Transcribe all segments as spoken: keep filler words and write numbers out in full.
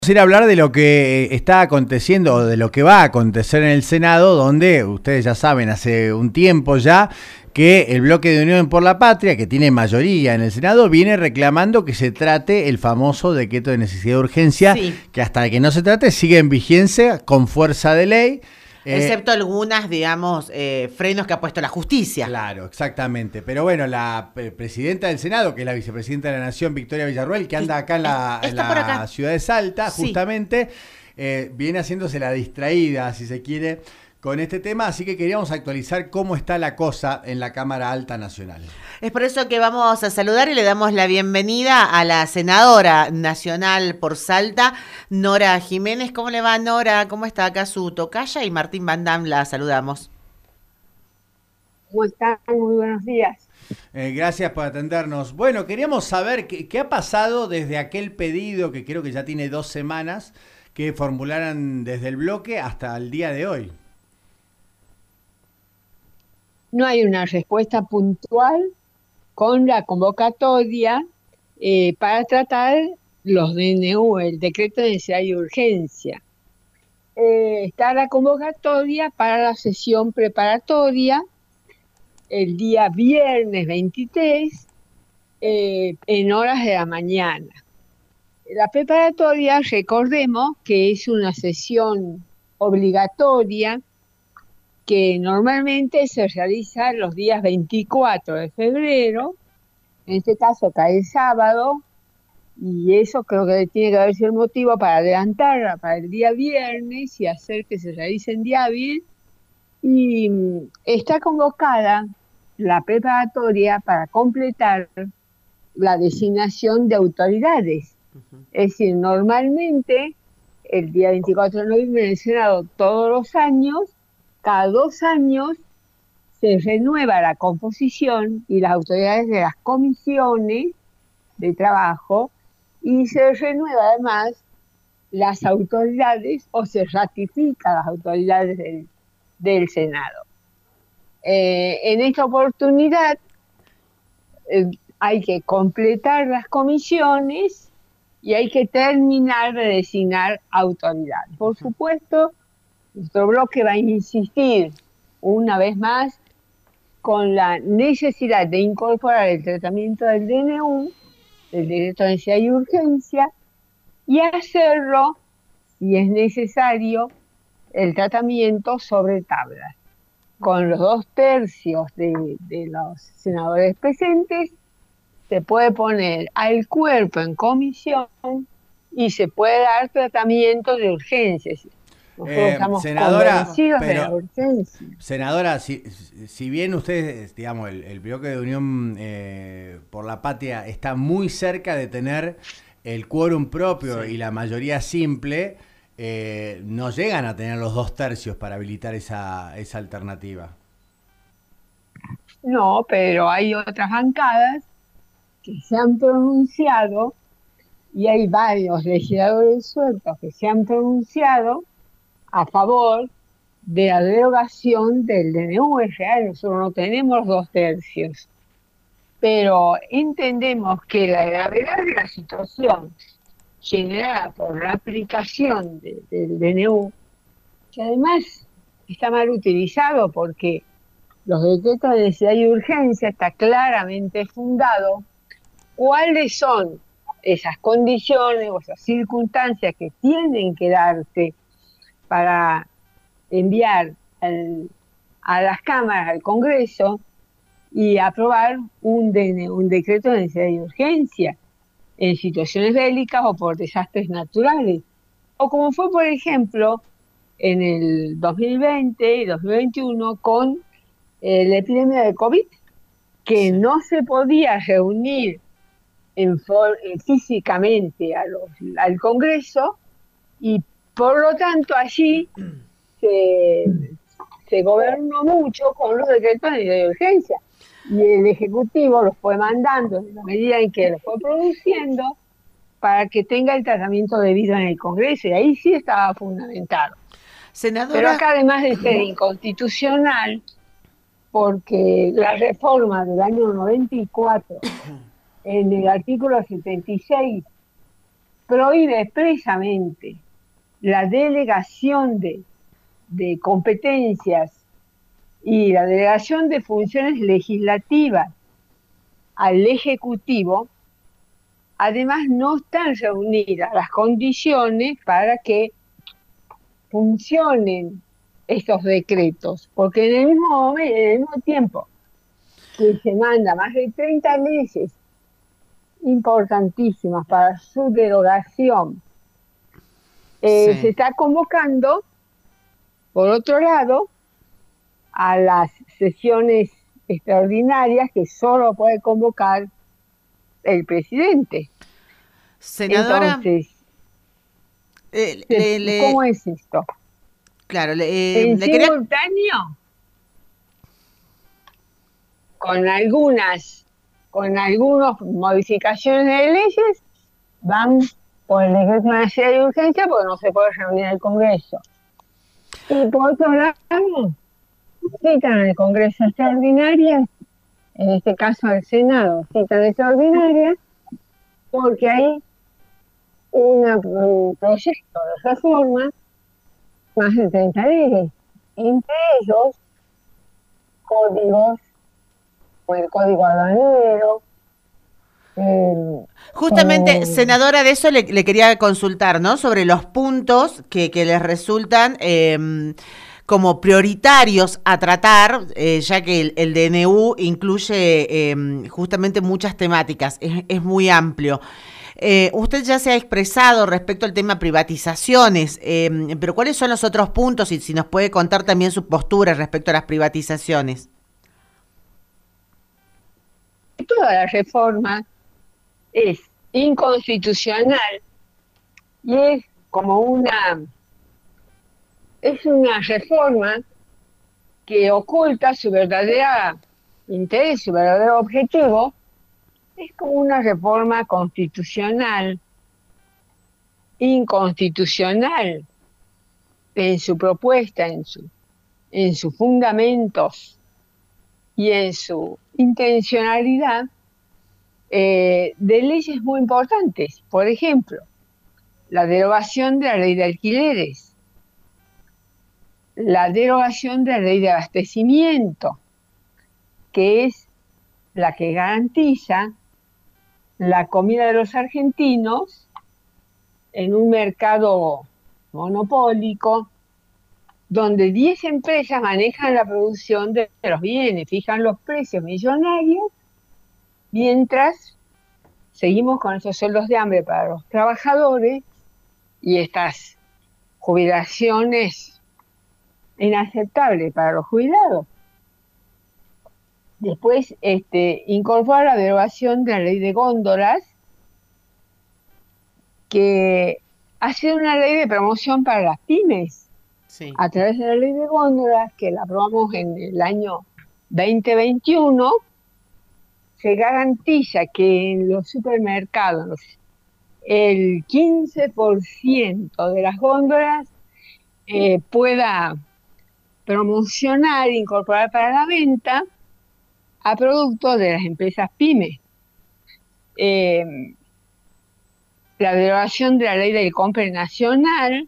Ir a hablar de lo que está aconteciendo o de lo que va a acontecer en el Senado, donde ustedes ya saben hace un tiempo ya que el bloque de Unión por la Patria, que tiene mayoría en el Senado, viene reclamando que se trate el famoso decreto de necesidad de urgencia, sí, que hasta que no se trate sigue en vigencia con fuerza de ley. Excepto eh, algunas, digamos, eh, frenos que ha puesto la justicia. Claro, exactamente. Pero bueno, la eh, presidenta del Senado, que es la vicepresidenta de la Nación, Victoria Villarruel, que anda acá en la, en la ciudad de Salta, sí, justamente, eh, viene haciéndose la distraída, si se quiere, con este tema. Así que queríamos actualizar cómo está la cosa en la Cámara Alta Nacional. Es por eso que vamos a saludar y le damos la bienvenida a la senadora nacional por Salta, Nora Jiménez. ¿Cómo le va, Nora? ¿Cómo está acá su tocaya? Y Martín Van Dam, la saludamos. ¿Cómo están? Muy buenos días. Eh, gracias por atendernos. Bueno, queríamos saber qué, qué ha pasado desde aquel pedido, que creo que ya tiene dos semanas, que formularan desde el bloque hasta el día de hoy. No hay una respuesta puntual con la convocatoria eh, para tratar los D N U, el decreto de necesidad y urgencia. Eh, está la convocatoria para la sesión preparatoria el día viernes veintitrés eh, en horas de la mañana. La preparatoria, recordemos que es una sesión obligatoria que normalmente se realiza los días veinticuatro de febrero, en este caso cae el sábado, y eso creo que tiene que haber sido el motivo para adelantarla para el día viernes y hacer que se realice en día hábil. Y está convocada la preparatoria para completar la designación de autoridades. Uh-huh. Es decir, normalmente el día veinticuatro de noviembre en el Senado todos los años, cada dos años se renueva la composición y las autoridades de las comisiones de trabajo, y se renueva además las autoridades o se ratifica las autoridades del, del Senado. Eh, en esta oportunidad eh, hay que completar las comisiones y hay que terminar de designar autoridades. Por supuesto, nuestro bloque va a insistir una vez más con la necesidad de incorporar el tratamiento del D N U, del decreto de necesidad y urgencia, y hacerlo, si es necesario, el tratamiento sobre tablas. Con los dos tercios de, de los senadores presentes, se puede poner al cuerpo en comisión y se puede dar tratamiento de urgencias. Nosotros Eh, estamos senadora, convencidos pero, de la urgencia. Senadora, si, si bien ustedes, digamos, el, el bloque de Unión eh, por la Patria está muy cerca de tener el quórum propio, sí, y la mayoría simple, eh, no llegan a tener los dos tercios para habilitar esa, esa alternativa. No, pero hay otras bancadas que se han pronunciado y hay varios legisladores sueltos que se han pronunciado a favor de la derogación del D N U. Es real, nosotros no tenemos dos tercios, pero entendemos que la gravedad de la situación generada por la aplicación de, del D N U, que además está mal utilizado porque los decretos de necesidad y urgencia está claramente fundado cuáles son esas condiciones o esas circunstancias que tienen que darse para enviar al, a las cámaras, al Congreso, y aprobar un, de, un decreto de necesidad y urgencia en situaciones bélicas o por desastres naturales. O como fue, por ejemplo, en el dos mil veinte y dos mil veintiuno con eh, la epidemia de COVID, que sí, no se podía reunir en for, eh, físicamente a los, al Congreso, y por lo tanto allí se, se gobernó mucho con los decretos de urgencia, y el Ejecutivo los fue mandando en la medida en que los fue produciendo para que tenga el tratamiento debido en el Congreso, y ahí sí estaba fundamentado. Senadora... Pero acá, además de ser inconstitucional, porque la reforma del año noventa y cuatro, en el artículo setenta y seis, prohíbe expresamente la delegación de, de competencias y la delegación de funciones legislativas al Ejecutivo. Además, no están reunidas las condiciones para que funcionen estos decretos, porque en el mismo momento, en el mismo tiempo que se manda más de treinta leyes importantísimas para su derogación, eh, Sí. se está convocando, por otro lado, a las sesiones extraordinarias que solo puede convocar el presidente. Senadora, Entonces, eh, le, le- ¿cómo es esto? claro, le, eh, En le quería... simultáneo, con algunas, con algunas modificaciones de leyes, van por el decreto nacional de urgencia porque no se puede reunir el Congreso. Y por otro lado, citan al Congreso extraordinarias, en este caso al Senado, citan extraordinarias, porque hay una, un proyecto de reforma, más de treinta leyes, entre ellos códigos, como el código aduanero. Eh, Justamente, eh, senadora, de eso le, le quería consultar, ¿no? Sobre los puntos que, que les resultan eh, como prioritarios a tratar, eh, ya que el, el D N U incluye eh, justamente muchas temáticas, es, es muy amplio. Eh, usted ya se ha expresado respecto al tema privatizaciones, eh, pero ¿cuáles son los otros puntos? Y si nos puede contar también su postura respecto a las privatizaciones. Toda la reforma es inconstitucional y es como una, es una reforma que oculta su verdadera interés, su verdadero objetivo. Es como una reforma constitucional, inconstitucional en su propuesta, en, su, en sus fundamentos y en su intencionalidad, eh, de leyes muy importantes. Por ejemplo, la derogación de la ley de alquileres, la derogación de la ley de abastecimiento, que es la que garantiza la comida de los argentinos en un mercado monopólico donde diez empresas manejan la producción de los bienes, fijan los precios millonarios, mientras seguimos con esos sueldos de hambre para los trabajadores y estas jubilaciones inaceptables para los jubilados. Después, este, incorpora la derogación de la ley de góndolas, que ha sido una ley de promoción para las pymes. Sí. A través de la ley de góndolas, que la aprobamos en el año veinte veintiuno, se garantiza que en los supermercados el quince por ciento de las góndolas eh, pueda promocionar, incorporar para la venta a productos de las empresas pymes. Eh, la derogación de la ley del compre nacional,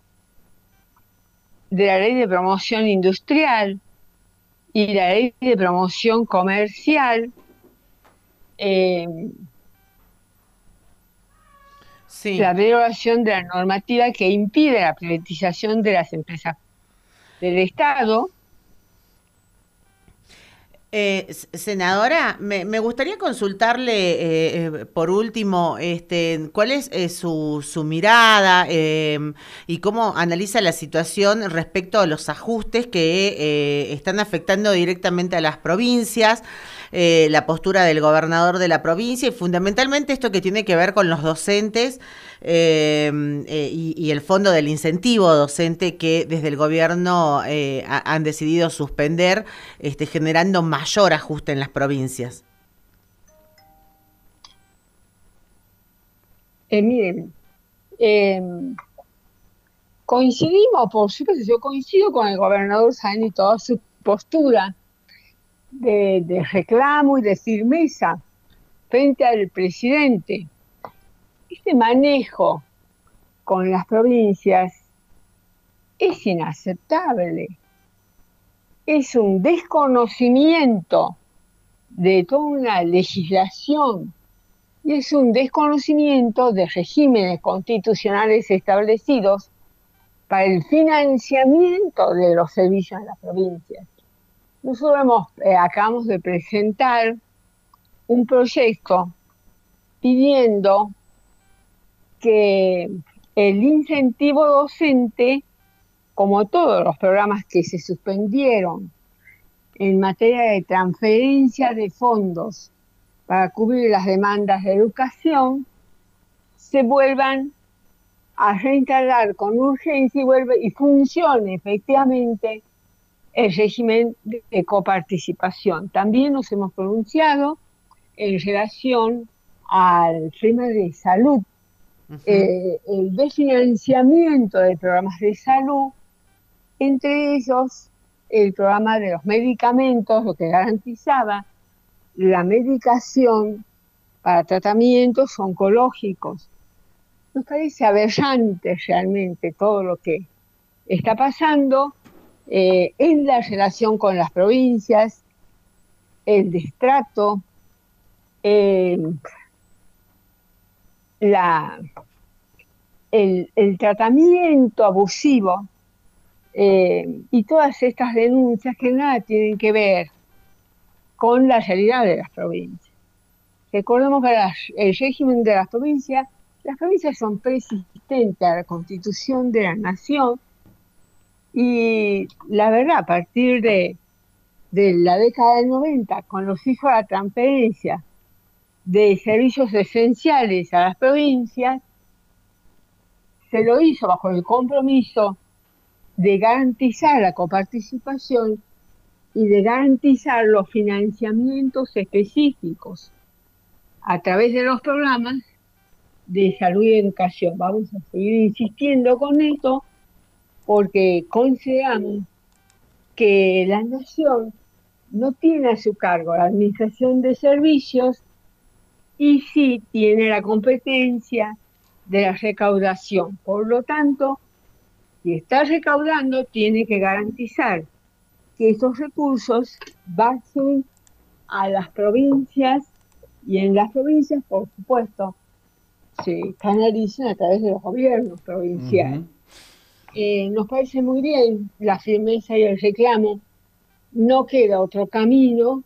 de la ley de promoción industrial y la ley de promoción comercial. Eh, Sí. La derogación de la normativa que impide la privatización de las empresas del Estado. Eh, senadora, me, me gustaría consultarle eh, eh, por último, este, cuál es eh, su, su mirada eh, y cómo analiza la situación respecto a los ajustes que eh, están afectando directamente a las provincias, eh, la postura del gobernador de la provincia y fundamentalmente esto que tiene que ver con los docentes eh, eh, y, y el fondo del incentivo docente que desde el gobierno eh, ha, han decidido suspender, este, generando mayor ajuste en las provincias. Eh, miren, eh, coincidimos, por supuesto, yo coincido con el gobernador Sáenz y toda su postura de, de reclamo y de firmeza frente al presidente. este manejo con las provincias es inaceptable. Es un desconocimiento de toda una legislación y es un desconocimiento de regímenes constitucionales establecidos para el financiamiento de los servicios en las provincias. Nosotros hemos, eh, acabamos de presentar un proyecto pidiendo que el incentivo docente, como todos los programas que se suspendieron en materia de transferencia de fondos para cubrir las demandas de educación, se vuelvan a reinstalar con urgencia y, vuelve, y funcione efectivamente el régimen de coparticipación. También nos hemos pronunciado en relación al tema de salud, uh-huh. eh, el desfinanciamiento de programas de salud, entre ellos el programa de los medicamentos, lo que garantizaba la medicación para tratamientos oncológicos. Nos parece aberrante realmente todo lo que está pasando eh, en la relación con las provincias, el destrato, eh, la, el, el tratamiento abusivo eh, y todas estas denuncias que nada tienen que ver con la realidad de las provincias. Recordemos que las, el régimen de las provincias, las provincias son preexistentes a la Constitución de la Nación y la verdad, a partir de, de la década del noventa, cuando se hizo la transferencia de servicios esenciales a las provincias, se lo hizo bajo el compromiso de garantizar la coparticipación y de garantizar los financiamientos específicos a través de los programas de salud y educación. Vamos a seguir insistiendo con esto porque consideramos que la Nación no tiene a su cargo la administración de servicios y sí tiene la competencia de la recaudación. Por lo tanto, si está recaudando, tiene que garantizar que esos recursos vayan a las provincias y en las provincias, por supuesto, se canalizan a través de los gobiernos provinciales. Uh-huh. Eh, nos parece muy bien la firmeza y el reclamo. No queda otro camino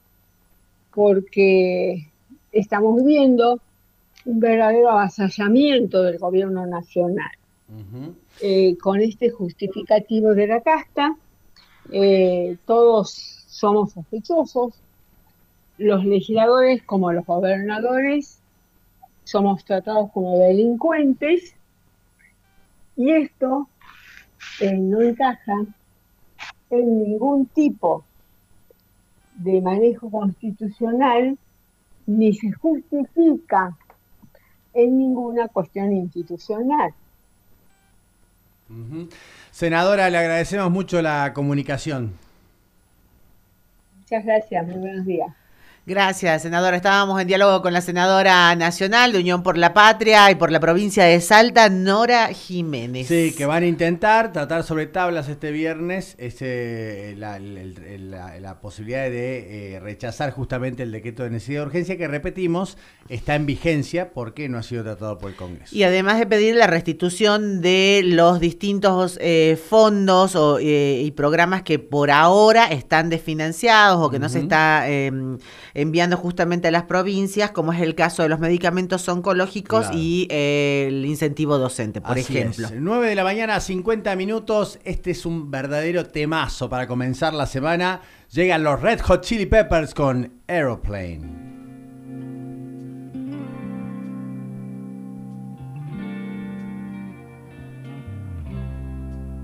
porque estamos viendo un verdadero avasallamiento del gobierno nacional. Uh-huh. Eh, con este justificativo de la casta, eh, todos somos sospechosos, los legisladores como los gobernadores somos tratados como delincuentes y esto eh, no encaja en ningún tipo de manejo constitucional ni se justifica en ninguna cuestión institucional. Uh-huh. Senadora, le agradecemos mucho la comunicación. Muchas gracias, muy buenos días. Gracias, senadora. Estábamos en diálogo con la senadora nacional de Unión por la Patria y por la provincia de Salta, Nora Jiménez. Sí, que van a intentar tratar sobre tablas este viernes ese, la, el, la, la posibilidad de eh, rechazar justamente el decreto de necesidad de urgencia que, repetimos, está en vigencia porque no ha sido tratado por el Congreso. Y además de pedir la restitución de los distintos eh, fondos o, eh, y programas que por ahora están desfinanciados o que uh-huh. no se está eh, enviando justamente a las provincias, como es el caso de los medicamentos oncológicos claro. y eh, el incentivo docente, por Así ejemplo. Es. nueve de la mañana, cincuenta minutos. Este es un verdadero temazo para comenzar la semana. Llegan los Red Hot Chili Peppers con Aeroplane.